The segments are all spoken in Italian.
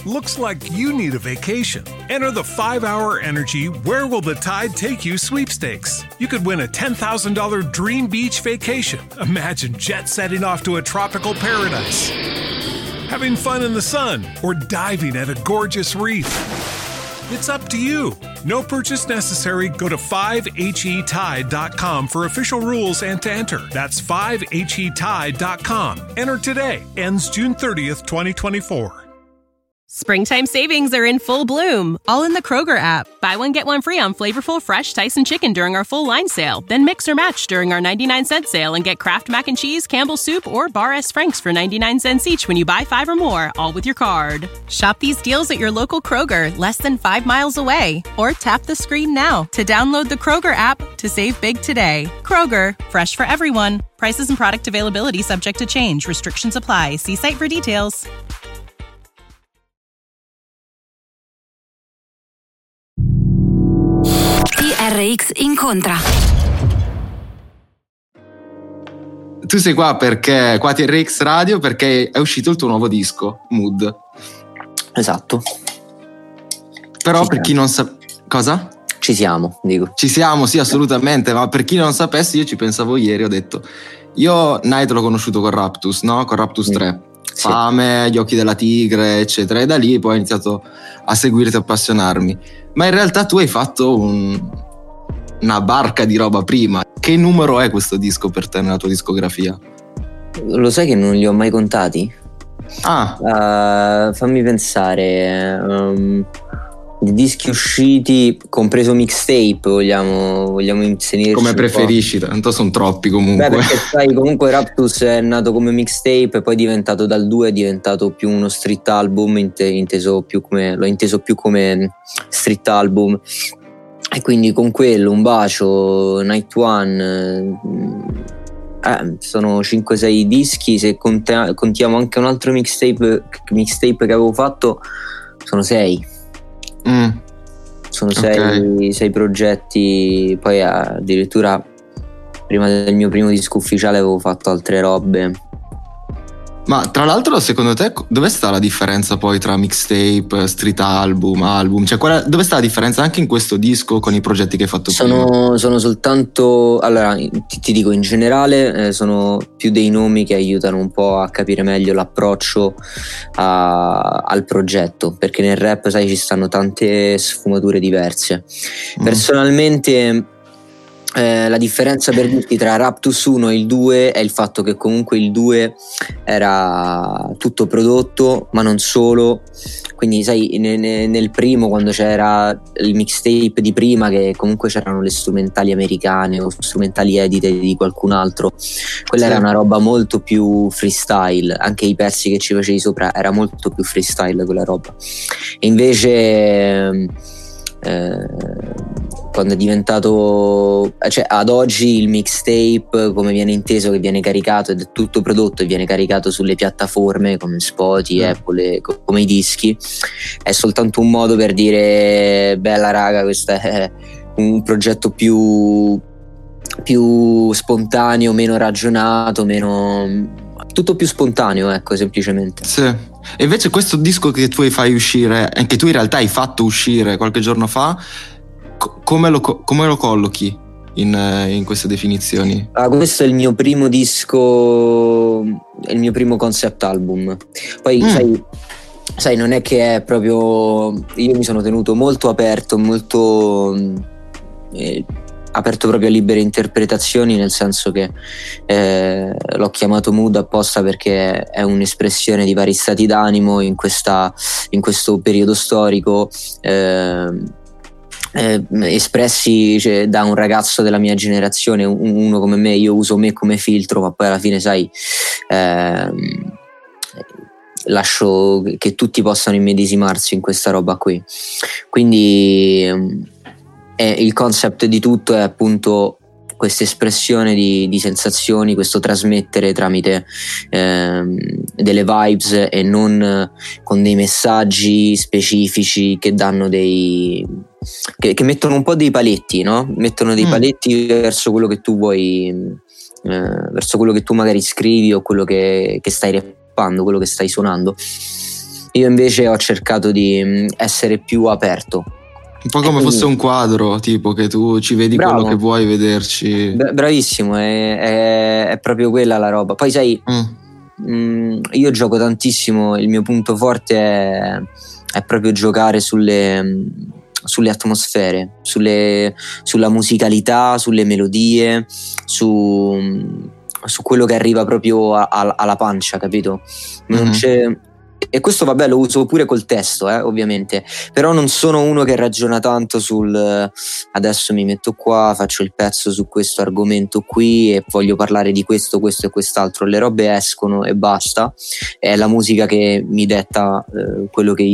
Looks like you need a vacation. Enter the 5-Hour Energy Where Will the Tide Take You sweepstakes. You could win a $10,000 dream beach vacation. Imagine jet setting off to a tropical paradise, having fun in the sun, or diving at a gorgeous reef. It's up to you. No purchase necessary. Go to 5HETide.com for official rules and to enter. That's 5HETide.com. Enter today. Ends June 30th, 2024. Springtime savings are in full bloom, all in the Kroger app. Buy one, get one free on flavorful fresh Tyson chicken during our full line sale. Then mix or match during our 99-cent sale and get Kraft Mac and Cheese, Campbell's Soup, or Bar S. Frank's for 99 cents each when you buy 5 or more, all with your card. Shop these deals at your local Kroger, less than 5 miles away. Or tap the screen now to download the Kroger app to save big today. Kroger, fresh for everyone. Prices and product availability subject to change. Restrictions apply. See site for details. TRX incontra. Tu sei qua perché qua TRX Radio perché è uscito il tuo nuovo disco, Mood. Esatto. Però per chi non sa cosa? Ci siamo, dico. Ci siamo, sì, assolutamente, ma per chi non sapesse, io ci pensavo ieri, ho detto io Night l'ho conosciuto con Raptus, no? Con Raptus 3. Sì. Fame, Gli occhi della tigre, eccetera, e da lì poi ho iniziato a seguirti, a appassionarmi. Ma in realtà tu hai fatto una barca di roba prima. Che numero è questo disco per te nella tua discografia? Lo sai che non li ho mai contati? Fammi pensare. Di dischi usciti, compreso mixtape, vogliamo inserirci come preferisci, tanto sono troppi comunque. Beh, perché sai, comunque Raptus è nato come mixtape e poi è diventato dal 2 è diventato più uno street album, l'ho inteso più come street album, e quindi con quello Un bacio, Night One, sono 5-6 dischi. Se contiamo anche un altro mixtape che avevo fatto, sono 6. Sono 6 progetti. Poi addirittura prima del mio primo disco ufficiale avevo fatto altre robe. Ma tra l'altro, secondo te dove sta la differenza poi tra mixtape, street album? Cioè dove sta la differenza anche in questo disco con i progetti che hai fatto prima? Sono soltanto, allora ti dico, in generale sono più dei nomi che aiutano un po' a capire meglio l'approccio al progetto, perché nel rap, sai, ci stanno tante sfumature diverse. Personalmente la differenza per dirti tra Raptus 1 e il 2 è il fatto che comunque il 2 era tutto prodotto, ma non solo. Quindi sai, nel primo, quando c'era il mixtape di prima, che comunque c'erano le strumentali americane o strumentali edite di qualcun altro, quella era una roba molto più freestyle. Anche i pezzi che ci facevi sopra era molto più freestyle quella roba. E invece quando è diventato, cioè ad oggi il mixtape, come viene inteso, che viene caricato ed è tutto prodotto e viene caricato sulle piattaforme come Spotify, Apple, come i dischi, è soltanto un modo per dire bella raga, questo è un progetto più spontaneo, meno ragionato, tutto più spontaneo, ecco, semplicemente. Sì. E invece questo disco che tu fai uscire, che tu in realtà hai fatto uscire qualche giorno fa, come lo collochi in queste definizioni? Questo è il mio primo disco, è il mio primo concept album. Poi sai, non è che è proprio, io mi sono tenuto molto aperto, aperto proprio a libere interpretazioni, nel senso che l'ho chiamato Mood apposta perché è un'espressione di vari stati d'animo in questo periodo storico, espressi, cioè, da un ragazzo della mia generazione, uno come me. Io uso me come filtro, ma poi alla fine, sai, lascio che tutti possano immedesimarsi in questa roba qui. Quindi il concept di tutto è appunto questa espressione di sensazioni, questo trasmettere tramite delle vibes e non con dei messaggi specifici che danno che mettono un po' dei paletti, no? Mettono dei paletti verso quello che tu vuoi, verso quello che tu magari scrivi o quello che stai rappando, quello che stai suonando. Io invece ho cercato di essere più aperto. Un po' come fosse un quadro, tipo che tu ci vedi Bravo. quello che vuoi vederci. Bravissimo, è proprio quella la roba. Poi sai, io gioco tantissimo, il mio punto forte è proprio giocare sulle atmosfere, sulla musicalità, sulle melodie, su quello che arriva proprio alla pancia, capito? Non c'è. E questo vabbè lo uso pure col testo, ovviamente, però non sono uno che ragiona tanto sul adesso mi metto qua, faccio il pezzo su questo argomento qui e voglio parlare di questo e quest'altro. Le robe escono e basta, è la musica che mi detta quello che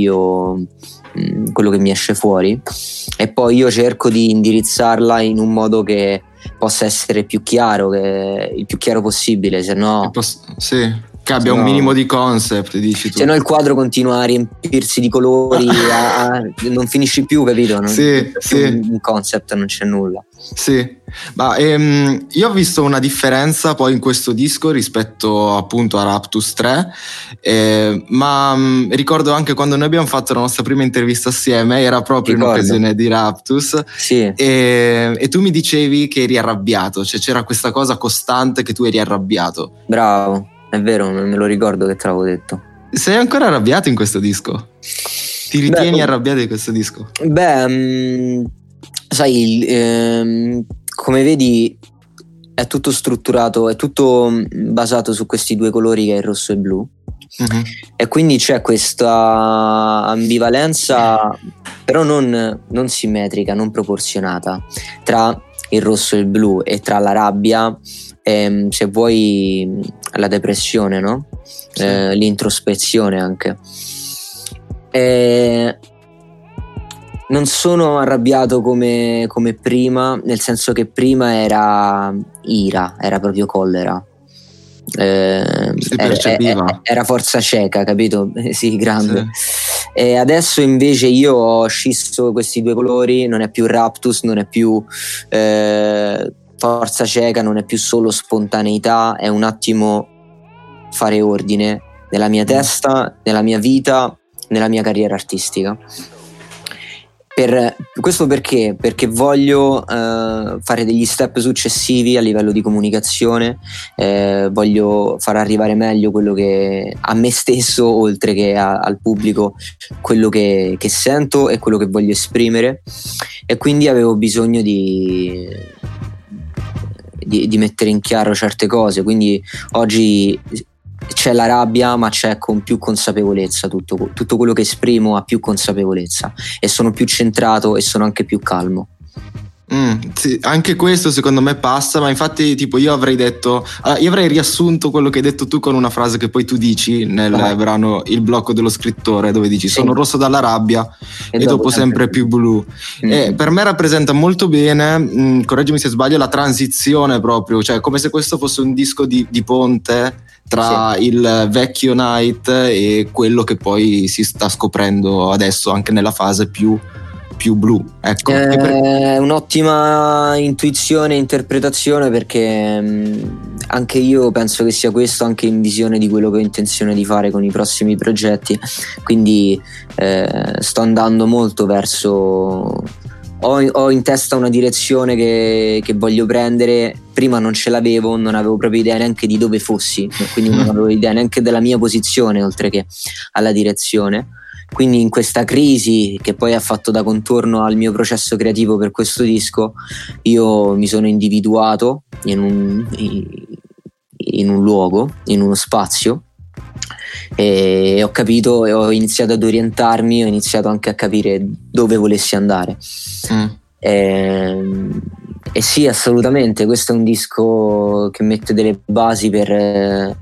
mi esce fuori, e poi io cerco di indirizzarla in un modo che possa essere più chiaro, il più chiaro possibile, se no sì, che abbia un minimo di concept, dici tu. Se no il quadro continua a riempirsi di colori, non finisci più, capito? Sì. Un concept, non c'è nulla. Sì, ma io ho visto una differenza poi in questo disco rispetto appunto a Raptus 3, ma ricordo anche quando noi abbiamo fatto la nostra prima intervista assieme, era proprio in occasione di Raptus, sì. E tu mi dicevi che eri arrabbiato, cioè c'era questa cosa costante che tu eri arrabbiato. Bravo, è vero, me lo ricordo che te l'avevo detto. Sei ancora arrabbiato in questo disco? Ti ritieni arrabbiato in questo disco? Sai, come vedi è tutto strutturato, è tutto basato su questi due colori che è il rosso e il blu, e quindi c'è questa ambivalenza però non simmetrica, non proporzionata tra il rosso e il blu, e tra la rabbia e, se vuoi, la depressione, no? Sì. L'introspezione anche. Non sono arrabbiato come prima, nel senso che prima era ira, era proprio collera. Si percepiva. Era forza cieca, capito? Sì, grande. Sì. E adesso invece io ho scisso questi due colori, non è più Raptus, non è più forza cieca, non è più solo spontaneità, è un attimo fare ordine nella mia testa, nella mia vita, nella mia carriera artistica. Questo perché? Perché voglio fare degli step successivi a livello di comunicazione, voglio far arrivare meglio quello che a me stesso, oltre che al pubblico, quello che sento e quello che voglio esprimere, e quindi avevo bisogno di mettere in chiaro certe cose. Quindi oggi c'è la rabbia, ma c'è con più consapevolezza, tutto quello che esprimo ha più consapevolezza, e sono più centrato e sono anche più calmo. Sì, anche questo secondo me passa, ma infatti tipo io avrei riassunto quello che hai detto tu con una frase che poi tu dici nel brano Il blocco dello scrittore, dove dici sono rosso dalla rabbia e dopo sempre più blu. E per me rappresenta molto bene, correggimi se sbaglio, la transizione proprio, cioè come se questo fosse un disco di ponte tra il vecchio Night e quello che poi si sta scoprendo adesso anche nella fase più blu, ecco. È un'ottima intuizione e interpretazione, perché anche io penso che sia questo, anche in visione di quello che ho intenzione di fare con i prossimi progetti. Quindi sto andando molto verso, ho in testa una direzione che voglio prendere. Prima non ce l'avevo, non avevo proprio idea neanche di dove fossi, quindi non avevo idea neanche della mia posizione, oltre che alla direzione. Quindi in questa crisi che poi ha fatto da contorno al mio processo creativo per questo disco, io mi sono individuato in un luogo, in uno spazio, e ho capito, e ho iniziato ad orientarmi, ho iniziato anche a capire dove volessi andare. E sì, assolutamente, questo è un disco che mette delle basi per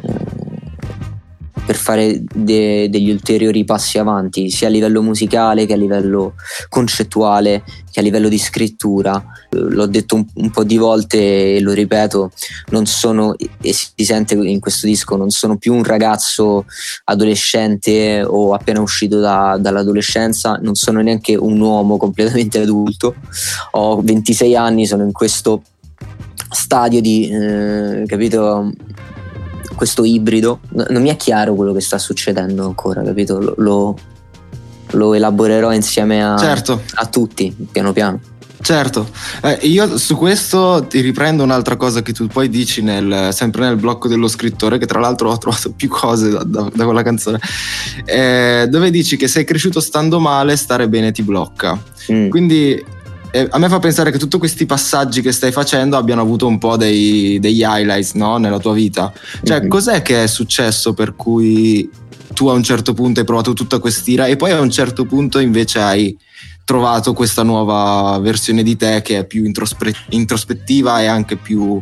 fare degli ulteriori passi avanti, sia a livello musicale che a livello concettuale che a livello di scrittura. L'ho detto un po' di volte e lo ripeto, non sono, e si sente in questo disco, non sono più un ragazzo adolescente o appena uscito dall'adolescenza, non sono neanche un uomo completamente adulto, ho 26 anni, sono in questo stadio di capito, questo ibrido. Non mi è chiaro quello che sta succedendo ancora, capito? Lo elaborerò insieme a tutti, piano piano. Certo, io su questo ti riprendo un'altra cosa che tu poi dici sempre nel blocco dello scrittore, che tra l'altro ho trovato più cose da quella canzone, dove dici che sei cresciuto stando male, stare bene ti blocca. Quindi a me fa pensare che tutti questi passaggi che stai facendo abbiano avuto un po' degli highlights, no? Nella tua vita. Cioè, cos'è che è successo per cui tu a un certo punto hai provato tutta quest'ira e poi a un certo punto invece hai trovato questa nuova versione di te che è più introspettiva e anche più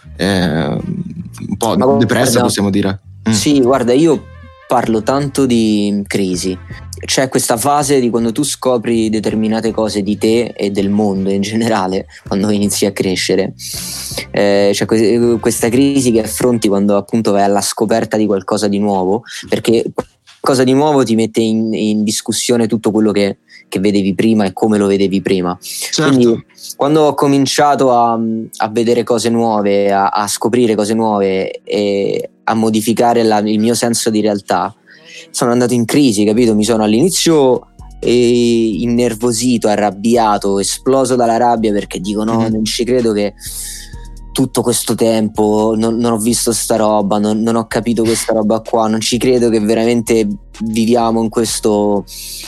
un po' depressa, possiamo dire? Sì, guarda, io parlo tanto di crisi. C'è questa fase di quando tu scopri determinate cose di te e del mondo in generale, quando inizi a crescere. C'è questa crisi che affronti quando appunto vai alla scoperta di qualcosa di nuovo, perché qualcosa di nuovo ti mette in discussione tutto quello che vedevi prima e come lo vedevi prima. Certo. Quindi quando ho cominciato a vedere cose nuove, a scoprire cose nuove e a modificare il mio senso di realtà, sono andato in crisi, capito? Mi sono all'inizio innervosito, arrabbiato, esploso dalla rabbia perché dico no, non ci credo che tutto questo tempo non ho visto sta roba, non ho capito questa roba qua, non ci credo che veramente viviamo in questo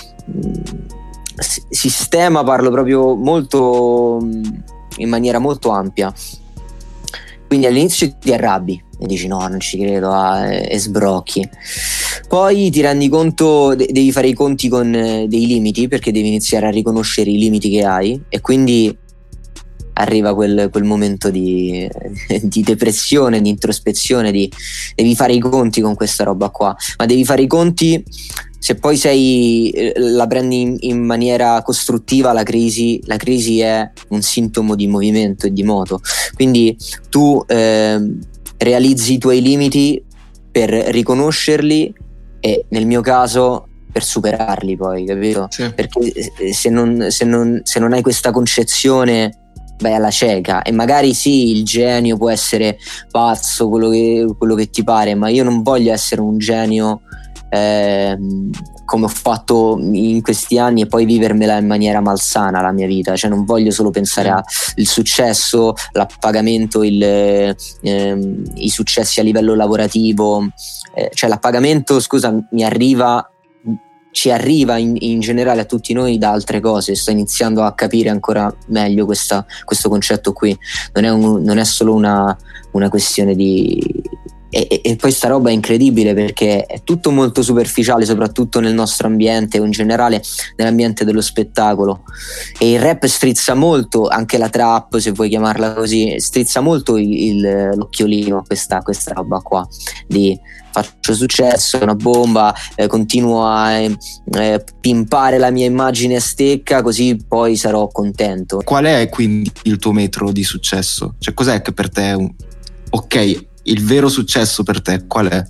sistema, parlo proprio molto in maniera molto ampia. Quindi all'inizio ti arrabbi e dici no, non ci credo, e sbrocchi. Poi ti rendi conto, devi fare i conti con dei limiti, perché devi iniziare a riconoscere i limiti che hai, e quindi arriva quel momento di depressione, di introspezione, devi fare i conti con questa roba qua, ma devi fare i conti. Se poi la prendi in maniera costruttiva, la crisi è un sintomo di movimento e di moto. Quindi tu realizzi i tuoi limiti per riconoscerli e nel mio caso per superarli poi, capito? Sì. Perché se non hai questa concezione vai alla cieca, e magari sì, il genio può essere pazzo, quello che ti pare, ma io non voglio essere un genio come ho fatto in questi anni e poi vivermela in maniera malsana la mia vita. Cioè non voglio solo pensare al successo, l'appagamento, i successi a livello lavorativo, cioè l'appagamento, scusa, ci arriva in generale a tutti noi da altre cose. Sto iniziando a capire ancora meglio questo concetto qui. Non è solo una questione di... E poi sta roba è incredibile perché è tutto molto superficiale, soprattutto nel nostro ambiente o in generale nell'ambiente dello spettacolo, e il rap strizza molto, anche la trap, se vuoi chiamarla così, strizza molto l'occhiolino a questa roba qua di faccio successo, è una bomba, continuo a pimpare la mia immagine a stecca, così poi sarò contento. Qual è quindi il tuo metro di successo? Cioè cos'è che per te è ok, il vero successo per te qual è?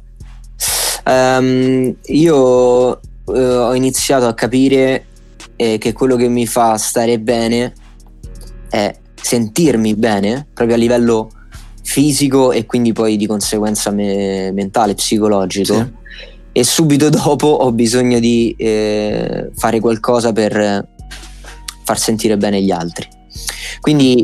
Io ho iniziato a capire che quello che mi fa stare bene è sentirmi bene proprio a livello fisico e quindi poi di conseguenza mentale, psicologico, sì. E subito dopo ho bisogno di fare qualcosa per far sentire bene gli altri. Quindi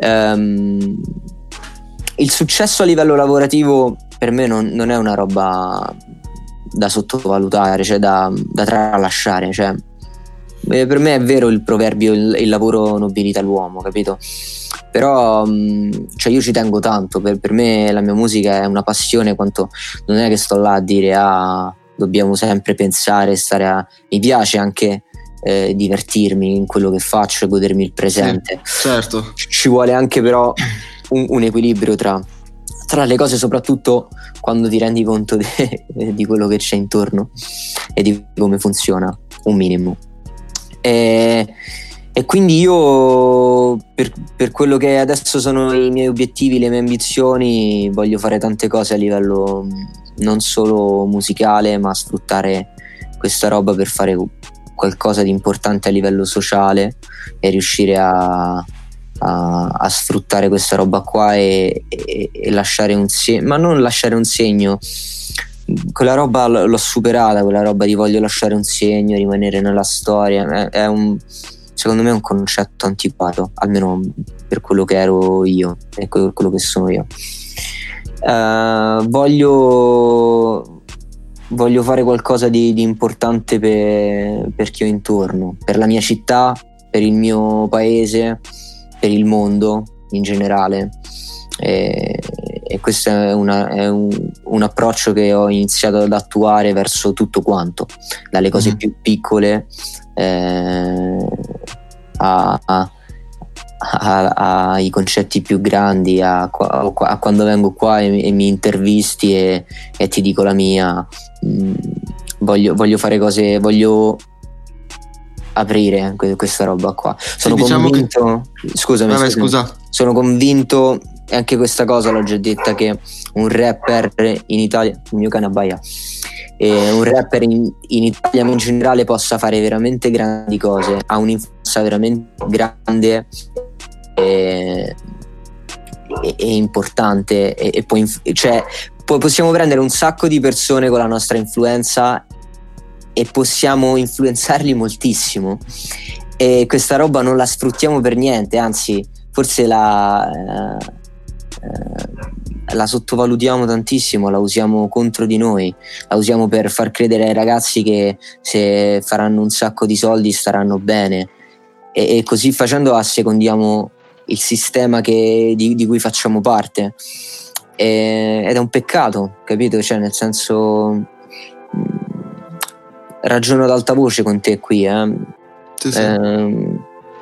il successo a livello lavorativo per me non è una roba da sottovalutare, cioè da tralasciare. Cioè, per me è vero il proverbio il lavoro nobilita l'uomo, capito? Però cioè io ci tengo tanto, per me la mia musica è una passione, quanto non è che sto là a dire dobbiamo sempre pensare, mi piace anche divertirmi in quello che faccio e godermi il presente. Certo. Ci vuole anche però un equilibrio tra le cose, soprattutto quando ti rendi conto di quello che c'è intorno e di come funziona un minimo. E quindi io per quello che adesso sono i miei obiettivi, le mie ambizioni, voglio fare tante cose a livello non solo musicale, ma sfruttare questa roba per fare qualcosa di importante a livello sociale e riuscire a a sfruttare questa roba qua e lasciare un segno, ma non lasciare un segno. Quella roba l'ho superata, quella roba di voglio lasciare un segno, rimanere nella storia, secondo me è un concetto antiquato, almeno per quello che ero io e per quello che sono io. Voglio fare qualcosa di importante per chi ho intorno, per la mia città, per il mio paese, per il mondo in generale. E questo è un approccio che ho iniziato ad attuare verso tutto quanto, dalle cose più piccole ai concetti più grandi, a quando vengo qua e mi intervisti e ti dico la mia. Voglio fare cose, voglio aprire questa roba qua. Sono convinto scusa. Sono convinto, e anche questa cosa l'ho già detta, che un rapper in Italia, il mio cane abbaia, un rapper in Italia in generale possa fare veramente grandi cose, ha un'influenza veramente grande e importante, e poi possiamo prendere un sacco di persone con la nostra influenza e possiamo influenzarli moltissimo, e questa roba non la sfruttiamo per niente, anzi forse la sottovalutiamo tantissimo, la usiamo contro di noi, la usiamo per far credere ai ragazzi che se faranno un sacco di soldi staranno bene, e così facendo assecondiamo il sistema di cui facciamo parte, ed è un peccato, capito? Cioè, nel senso, ragiono ad alta voce con te qui, sì.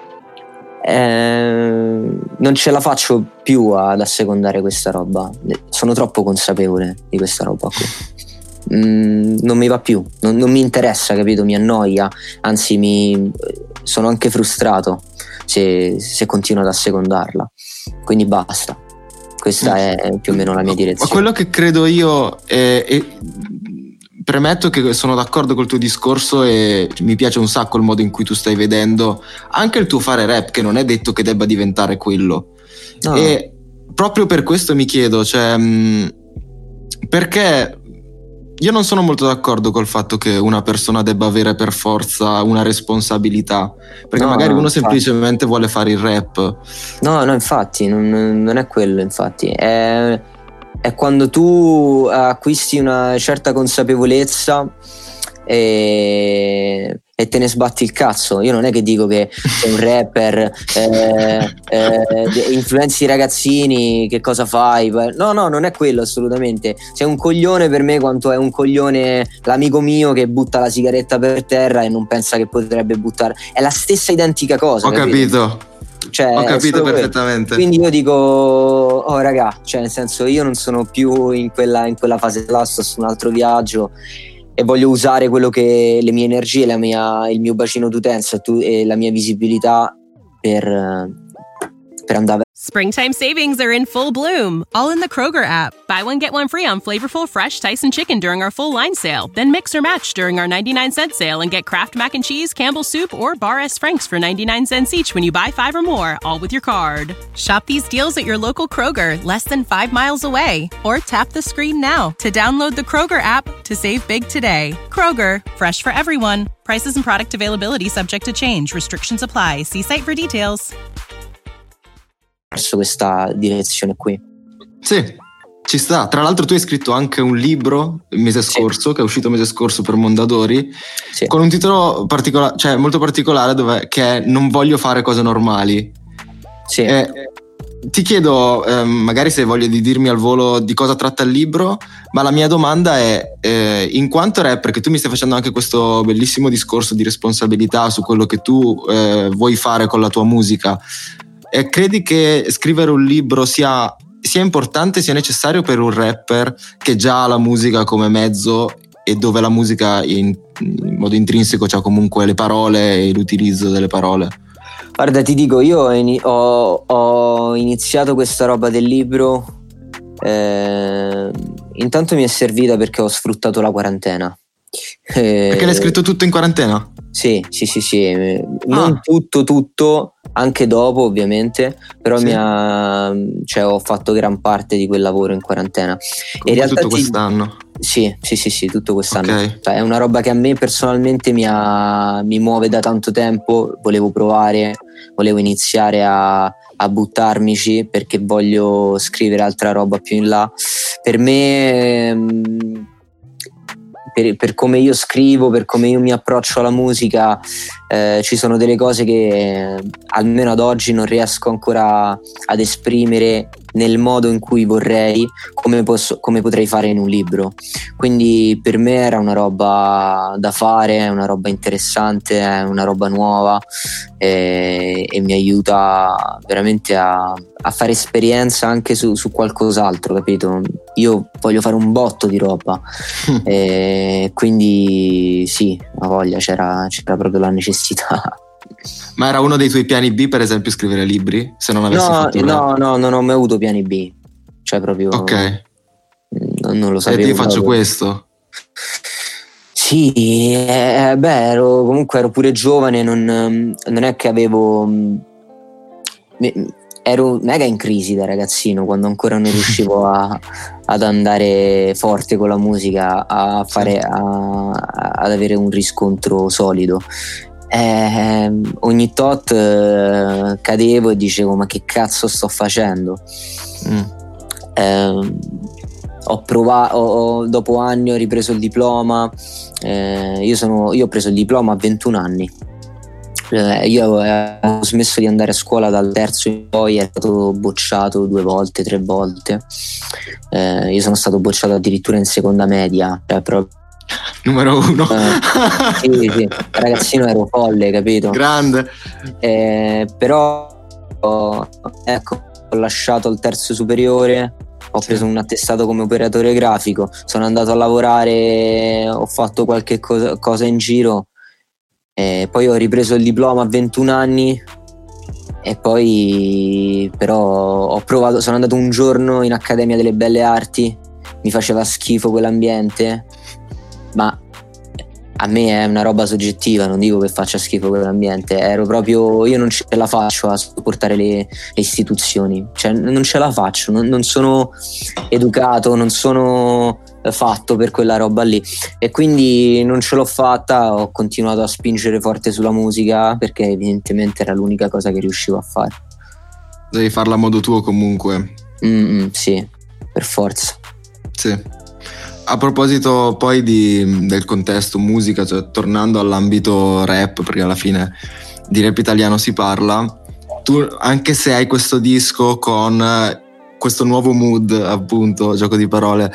Non ce la faccio più ad assecondare questa roba, sono troppo consapevole di questa roba qui. Non mi va più, non mi interessa, capito? Mi annoia, anzi sono anche frustrato se continuo ad assecondarla, quindi basta. Questa è più o meno la mia direzione. Ma quello che credo io premetto che sono d'accordo col tuo discorso e mi piace un sacco il modo in cui tu stai vedendo anche il tuo fare rap, che non è detto che debba diventare quello. No. E proprio per questo mi chiedo, cioè, perché io non sono molto d'accordo col fatto che una persona debba avere per forza una responsabilità, perché magari uno semplicemente vuole fare il rap. No, infatti non è quello, infatti è quando tu acquisti una certa consapevolezza e te ne sbatti il cazzo. Io non è che dico che sei un rapper, influenzi i ragazzini, che cosa fai? No, non è quello assolutamente. Sei un coglione per me quanto è un coglione l'amico mio che butta la sigaretta per terra e non pensa che potrebbe buttare. È la stessa identica cosa. Ho capito. Cioè, ho capito perfettamente. Quindi io dico, oh raga, cioè nel senso, io non sono più in quella fase là, sto su un altro viaggio e voglio usare quello che le mie energie, il mio bacino d'utenza e la mia visibilità per andare. Springtime savings are in full bloom, all in the Kroger app. Buy one, get one free on flavorful fresh Tyson chicken during our full line sale. Then mix or match during our 99-cent sale and get Kraft Mac and Cheese, Campbell's Soup, or Bar S. Frank's for 99 cents each when you buy 5 or more, all with your card. Shop these deals at your local Kroger, less than 5 miles away. Or tap the screen now to download the Kroger app to save big today. Kroger, fresh for everyone. Prices and product availability subject to change. Restrictions apply. See site for details. Verso questa direzione qui. Sì, ci sta. Tra l'altro tu hai scritto anche un libro il mese scorso, che è uscito il mese scorso per Mondadori, con un titolo particolare, cioè molto particolare, che è Non voglio fare cose normali. Sì. Ti chiedo, magari se voglio di dirmi al volo di cosa tratta il libro, ma la mia domanda è, in quanto rapper, che tu mi stai facendo anche questo bellissimo discorso di responsabilità su quello che tu vuoi fare con la tua musica, credi che scrivere un libro sia importante, sia necessario per un rapper che già ha la musica come mezzo e dove la musica in modo intrinseco c'ha comunque le parole e l'utilizzo delle parole? Guarda, ti dico, io ho iniziato questa roba del libro, intanto mi è servita perché ho sfruttato la quarantena. Perché l'hai scritto tutto in quarantena? Sì. Non tutto, anche dopo ovviamente, però Sì. ho fatto gran parte di quel lavoro in quarantena. Comunque In realtà tutto quest'anno. Sì, tutto quest'anno. Ok. Cioè, è una roba che a me personalmente mi muove da tanto tempo. Volevo provare, volevo iniziare a buttarmici perché voglio scrivere altra roba più in là. Per me, per come io scrivo, per come io mi approccio alla musica, ci sono delle cose che almeno ad oggi non riesco ancora ad esprimere nel modo in cui vorrei, come potrei fare in un libro. Quindi per me era una roba da fare, è una roba interessante, è una roba nuova, e mi aiuta veramente a fare esperienza anche su qualcos'altro, capito? Io voglio fare un botto di roba, quindi sì, a voglia, c'era proprio la necessità. Ma era uno dei tuoi piani B, per esempio, scrivere libri? Se non avessi fatto rap? No, non ho mai avuto piani B. Cioè proprio... Ok. Non lo sapevo. Io faccio questo. Sì, comunque ero pure giovane, non è che avevo... Ero mega in crisi da ragazzino, quando ancora non riuscivo ad andare forte con la musica, ad avere un riscontro solido. Ogni tot cadevo e dicevo: ma che cazzo sto facendo? Ho provato, dopo anni ho ripreso il diploma. Io ho preso il diploma a 21 anni. Io ho smesso di andare a scuola dal terzo in poi, ero stato bocciato 2 volte, 3 volte. Io sono stato bocciato addirittura in seconda media, cioè proprio numero 1. sì, ragazzino ero folle, capito? Grande. Però ecco, ho lasciato il terzo superiore, ho preso un attestato come operatore grafico, sono andato a lavorare, ho fatto qualche cosa in giro, poi ho ripreso il diploma a 21 anni e poi però ho provato, sono andato un giorno in Accademia delle Belle Arti, mi faceva schifo quell'ambiente, ma a me è una roba soggettiva, non dico che faccia schifo quell'ambiente, io non ce la faccio a sopportare le istituzioni, cioè non ce la faccio, non sono educato, non sono fatto per quella roba lì, e quindi non ce l'ho fatta. Ho continuato a spingere forte sulla musica perché evidentemente era l'unica cosa che riuscivo a fare. Devi farla a modo tuo comunque. Sì, per forza. Sì. A proposito poi del contesto musica, cioè tornando all'ambito rap, perché alla fine di rap italiano si parla, tu, anche se hai questo disco con questo nuovo mood, appunto, gioco di parole,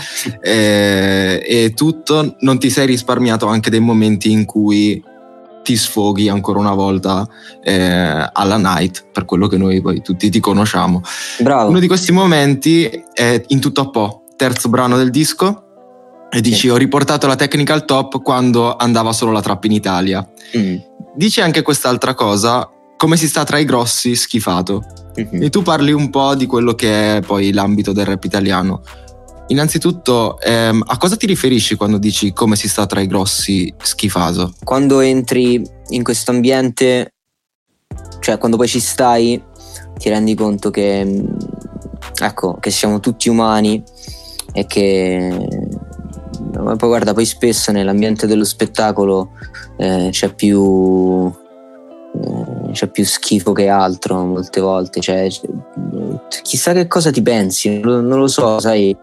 e tutto, non ti sei risparmiato anche dei momenti in cui ti sfoghi ancora una volta alla night, per quello che noi poi tutti ti conosciamo. Bravo. Uno di questi momenti è In tutto a po', terzo brano del disco, e dici: ho riportato la tecnica al top quando andava solo la trap in Italia. Dici anche quest'altra cosa: come si sta tra i grossi, schifato. E tu parli un po' di quello che è poi l'ambito del rap italiano. Innanzitutto, a cosa ti riferisci quando dici come si sta tra i grossi, schifato? Quando entri in questo ambiente, cioè quando poi ci stai, ti rendi conto che siamo tutti umani e che poi guarda, poi spesso nell'ambiente dello spettacolo c'è più schifo che altro molte volte, cioè chissà che cosa ti pensi, non lo so, sai,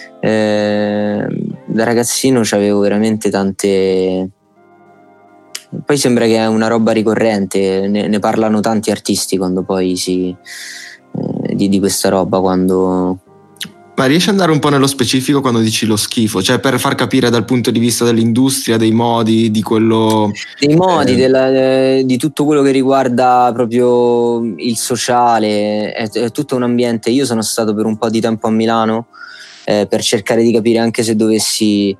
da ragazzino c'avevo veramente tante, poi sembra che è una roba ricorrente, ne parlano tanti artisti quando poi di questa roba, quando... Ma riesci ad andare un po' nello specifico quando dici lo schifo? Cioè, per far capire dal punto di vista dell'industria, dei modi, di quello... Dei modi, di tutto quello che riguarda proprio il sociale, è tutto un ambiente. Io sono stato per un po' di tempo a Milano per cercare di capire anche se dovessi...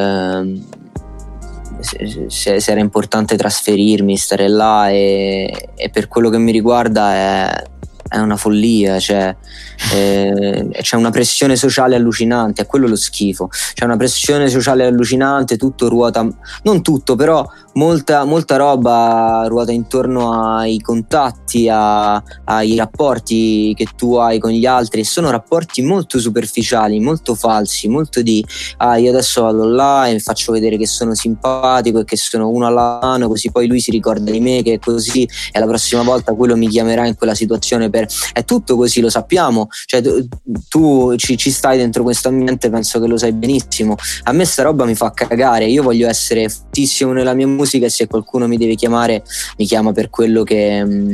se era importante trasferirmi, stare là, e per quello che mi riguarda è una follia, cioè c'è una pressione sociale allucinante, è quello lo schifo, c'è una pressione sociale allucinante, tutto ruota, non tutto, però molta roba ruota intorno ai contatti, ai rapporti che tu hai con gli altri, e sono rapporti molto superficiali, molto falsi, molto di io adesso vado là e faccio vedere che sono simpatico e che sono uno alla mano, così poi lui si ricorda di me che è così e la prossima volta quello mi chiamerà in quella situazione è tutto così, lo sappiamo, cioè tu ci stai dentro questo ambiente, penso che lo sai benissimo. A me sta roba mi fa cagare, io voglio essere fortissimo nella mia musica e se qualcuno mi deve chiamare mi chiama per quello che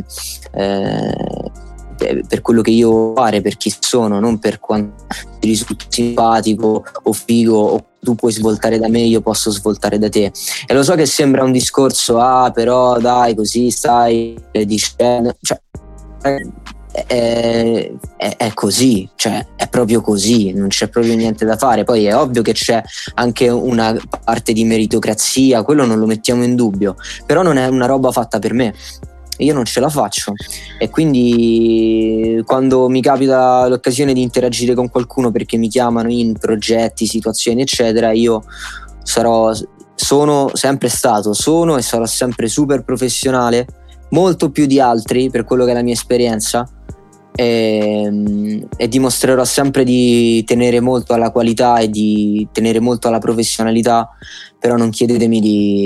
io voglio fare, per chi sono, non per quanto ti risulti simpatico o figo o tu puoi svoltare da me, io posso svoltare da te. E lo so che sembra un discorso però dai, così stai dicendo, cioè è così, cioè è proprio così, non c'è proprio niente da fare. Poi è ovvio che c'è anche una parte di meritocrazia, quello non lo mettiamo in dubbio, però non è una roba fatta per me, io non ce la faccio, e quindi quando mi capita l'occasione di interagire con qualcuno perché mi chiamano in progetti, situazioni eccetera, io sono sempre stato e sarò sempre super professionale, molto più di altri per quello che è la mia esperienza, e dimostrerò sempre di tenere molto alla qualità e di tenere molto alla professionalità, però non chiedetemi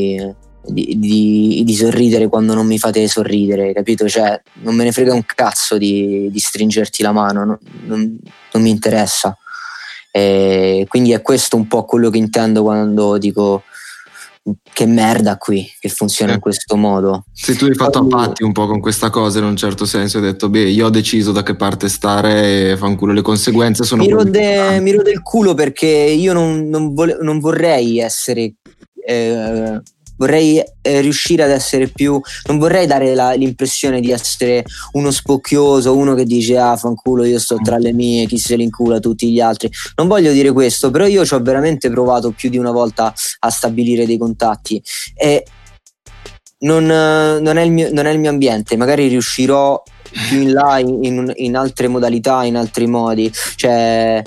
di sorridere quando non mi fate sorridere, capito? Cioè non me ne frega un cazzo di stringerti la mano, non mi interessa, e quindi è questo un po' quello che intendo quando dico che merda qui che funziona in questo modo. Se tu hai fatto a patti un po' con questa cosa in un certo senso, hai detto io ho deciso da che parte stare e fanculo, le conseguenze sono mi rode il culo, perché io non vorrei essere vorrei riuscire ad essere più, non vorrei dare l'impressione di essere uno spocchioso, uno che dice fanculo, io sto tra le mie, chi se li incula tutti gli altri, non voglio dire questo, però io ci ho veramente provato più di una volta a stabilire dei contatti e non è il mio ambiente. Magari riuscirò più in là in altre modalità, in altri modi, cioè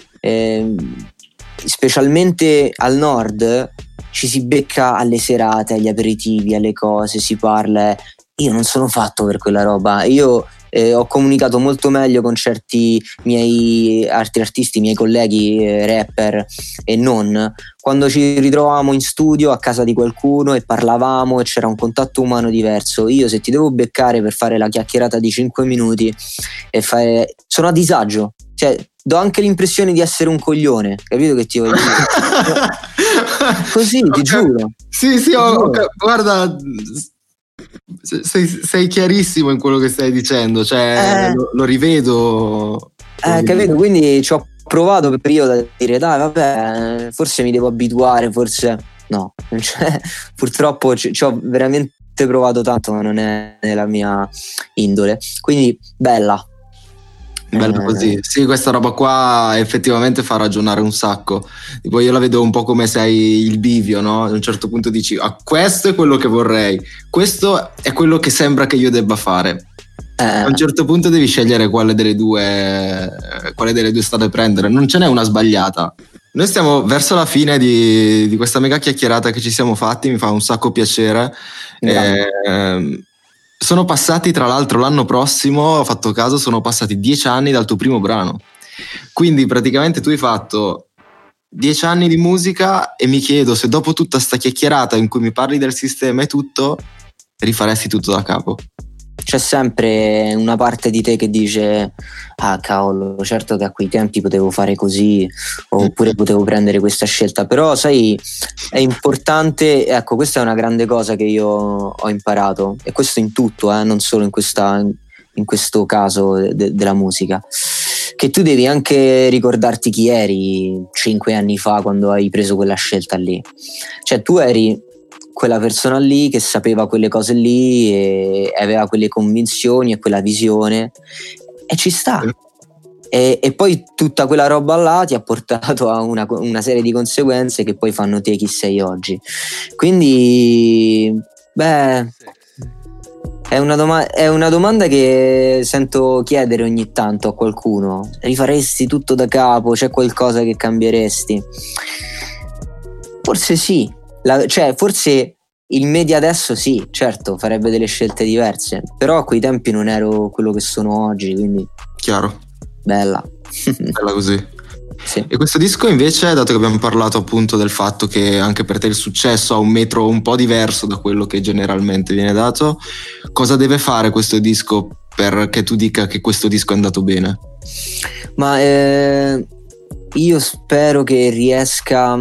specialmente al nord ci si becca alle serate, agli aperitivi, alle cose, si parla. Io non sono fatto per quella roba. Io ho comunicato molto meglio con certi miei altri artisti, miei colleghi rapper e non, quando ci ritrovavamo in studio a casa di qualcuno e parlavamo e c'era un contatto umano diverso. Io se ti devo beccare per fare la chiacchierata di 5 minuti sono a disagio, cioè do anche l'impressione di essere un coglione, capito che ti voglio dire? Così, ti giuro. Sì, guarda, sei chiarissimo in quello che stai dicendo, cioè lo rivedo. Capito? Quindi ci ho provato per periodo a dire dai vabbè, forse mi devo abituare, forse no, cioè, purtroppo ci ho veramente provato tanto, ma non è nella mia indole, quindi bella così. Sì, questa roba qua effettivamente fa ragionare un sacco. Tipo io la vedo un po' come sei il bivio, no? A un certo punto dici questo è quello che vorrei, questo è quello che sembra che io debba fare. A un certo punto devi scegliere quale delle due strade prendere, non ce n'è una sbagliata. Noi stiamo verso la fine di questa mega chiacchierata che ci siamo fatti, mi fa un sacco piacere. Sono passati, tra l'altro, l'anno prossimo, ho fatto caso, sono passati 10 anni dal tuo primo brano. Quindi praticamente tu hai fatto 10 anni di musica e mi chiedo se dopo tutta sta chiacchierata in cui mi parli del sistema e tutto, rifaresti tutto da capo. C'è sempre una parte di te che dice cavolo, certo che a quei tempi potevo fare così, oppure potevo prendere questa scelta, però sai, è importante, ecco, questa è una grande cosa che io ho imparato, e questo in tutto, non solo in questo caso della musica, che tu devi anche ricordarti chi eri 5 anni fa quando hai preso quella scelta lì. Cioè tu eri quella persona lì che sapeva quelle cose lì e aveva quelle convinzioni e quella visione, e ci sta. E poi tutta quella roba là ti ha portato a una serie di conseguenze che poi fanno te chi sei oggi. Quindi è una domanda che sento chiedere ogni tanto a qualcuno: rifaresti tutto da capo? C'è qualcosa che cambieresti? Forse sì. Cioè forse il media adesso sì, certo, farebbe delle scelte diverse, però a quei tempi non ero quello che sono oggi, quindi Chiaro. bella. Bella così. Sì. E questo disco invece, dato che abbiamo parlato appunto del fatto che anche per te il successo ha un metro un po' diverso da quello che generalmente viene dato, cosa deve fare questo disco perché tu dica che questo disco è andato bene? Ma io spero che riesca,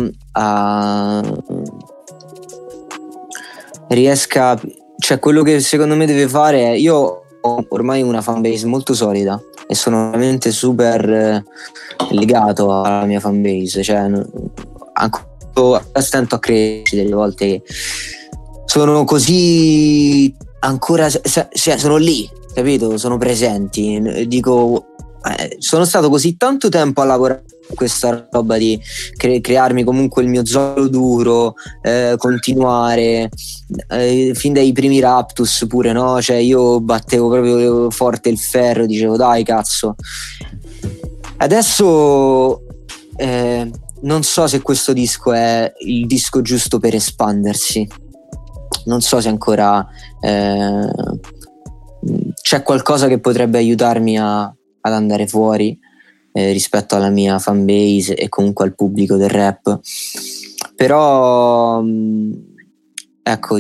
cioè quello che secondo me deve fare è, io ho ormai una fanbase molto solida e sono veramente super legato alla mia fanbase, cioè ancora stento a crescere delle volte che sono così ancora, sono lì, capito? Sono presenti, dico, sono stato così tanto tempo a lavorare su questa roba di crearmi comunque il mio zoccolo duro, continuare fin dai primi Raptus pure, no? Cioè io battevo proprio forte il ferro, dicevo dai cazzo. Adesso non so se questo disco è il disco giusto per espandersi, non so se ancora c'è qualcosa che potrebbe aiutarmi ad andare fuori rispetto alla mia fanbase e comunque al pubblico del rap, però ecco,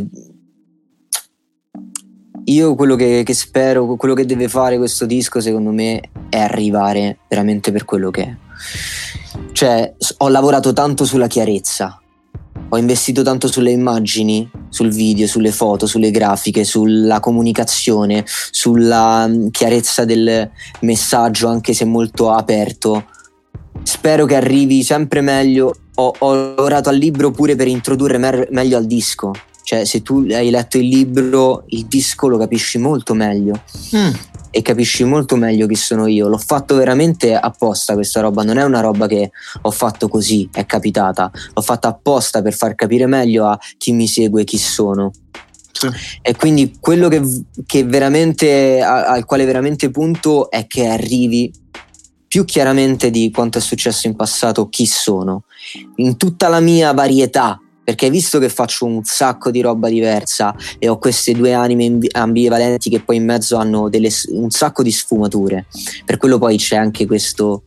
io quello che spero, quello che deve fare questo disco secondo me è arrivare veramente per quello che è. Cioè ho lavorato tanto sulla chiarezza, ho investito tanto sulle immagini, sul video, sulle foto, sulle grafiche, sulla comunicazione, sulla chiarezza del messaggio, anche se molto aperto. Spero che arrivi sempre meglio. Ho lavorato al libro pure per introdurre meglio al disco. Cioè se tu hai letto il libro, il disco lo capisci molto meglio. E capisci molto meglio chi sono io. L'ho fatto veramente apposta questa roba, non è una roba che ho fatto così, è capitata, l'ho fatta apposta per far capire meglio a chi mi segue chi sono. Sì. E quindi quello che veramente al quale veramente punto è che arrivi più chiaramente di quanto è successo in passato chi sono, in tutta la mia varietà. Perché visto che faccio un sacco di roba diversa e ho queste due anime ambivalenti che poi in mezzo hanno un sacco di sfumature, per quello poi c'è anche questo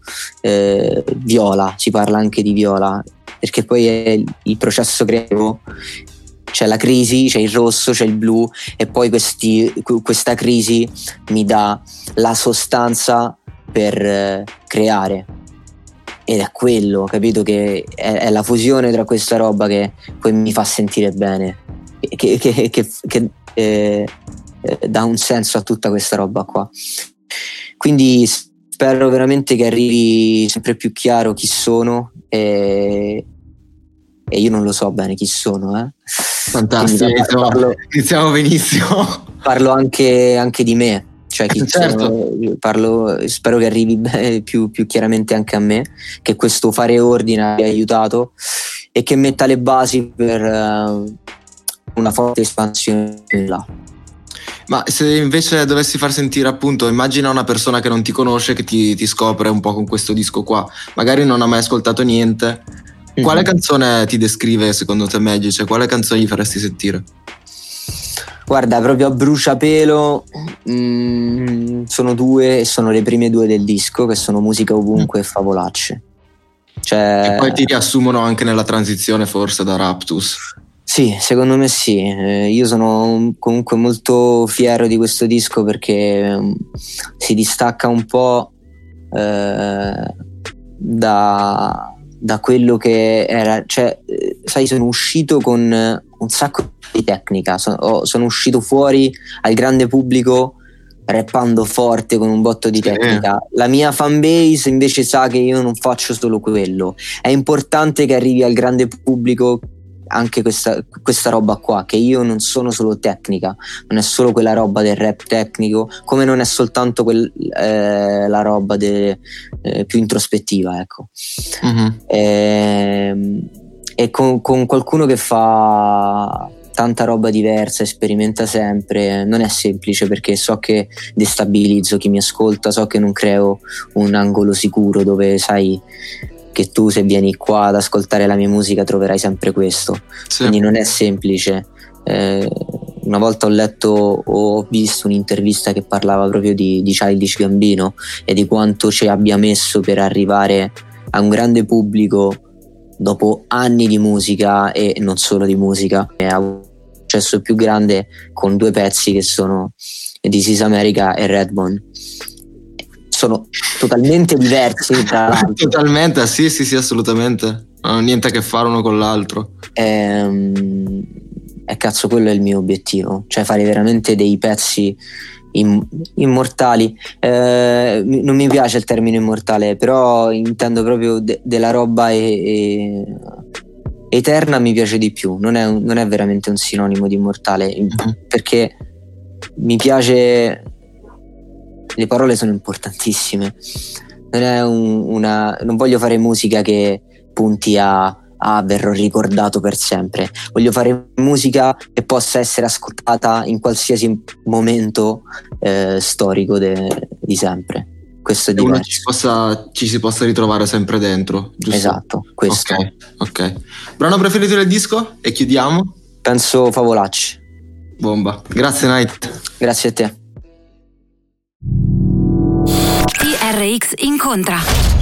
viola, si parla anche di viola, perché poi è il processo creativo, c'è la crisi, c'è il rosso, c'è il blu e poi questa crisi mi dà la sostanza per creare. Ed è quello, capito, che è la fusione tra questa roba che poi mi fa sentire bene, che dà un senso a tutta questa roba qua. Quindi spero veramente che arrivi sempre più chiaro chi sono e io non lo so bene chi sono. Fantastico, iniziamo benissimo. Parlo anche di me. Cioè certo. Spero che arrivi più chiaramente anche a me, che questo fare ordine abbia aiutato e che metta le basi per una forte espansione là. Ma se invece dovessi far sentire, appunto, immagina una persona che non ti conosce, che ti scopre un po' con questo disco qua, magari non ha mai ascoltato niente, quale canzone ti descrive secondo te meglio? Cioè quale canzone gli faresti sentire? Guarda, proprio a bruciapelo sono due, e sono le prime due del disco, che sono Musica ovunque e Favolacce. Cioè, e poi ti riassumono anche nella transizione forse da Raptus. Sì, secondo me sì. Io sono comunque molto fiero di questo disco perché si distacca un po' da quello che era. Cioè, sai, sono uscito con un sacco di tecnica, sono uscito fuori al grande pubblico rappando forte con un botto di tecnica. La mia fanbase invece sa che io non faccio solo quello. È importante che arrivi al grande pubblico anche questa roba qua, che io non sono solo tecnica, non è solo quella roba del rap tecnico, come non è soltanto la roba più introspettiva, ecco. E con qualcuno che fa tanta roba diversa e sperimenta sempre non è semplice, perché so che destabilizzo chi mi ascolta, so che non creo un angolo sicuro dove sai che tu, se vieni qua ad ascoltare la mia musica, troverai sempre questo. Sì. Quindi non è semplice Una volta ho letto o ho visto un'intervista che parlava proprio di Childish Gambino e di quanto ci abbia messo per arrivare a un grande pubblico dopo anni di musica, e non solo di musica, e ha un successo più grande con 2 pezzi che sono This Is America e Redbone. Sono totalmente diversi tra l'altro. Totalmente, sì, assolutamente, non hanno niente a che fare uno con l'altro. E cazzo, quello è il mio obiettivo, cioè fare veramente dei pezzi immortali. Non mi piace il termine immortale, però intendo proprio della roba eterna. Mi piace di più, non è veramente un sinonimo di immortale, perché mi piace, le parole sono importantissime. Non voglio fare musica che punti a verrò ricordato per sempre. Voglio fare musica che possa essere ascoltata in qualsiasi momento storico di sempre. Questo è diverso. Ci si possa ritrovare sempre dentro, giusto? Esatto, questo. Ok. Brano preferito del disco? E chiudiamo? Penso Favolacci. Bomba. Grazie Night. Grazie a te. TRX incontra.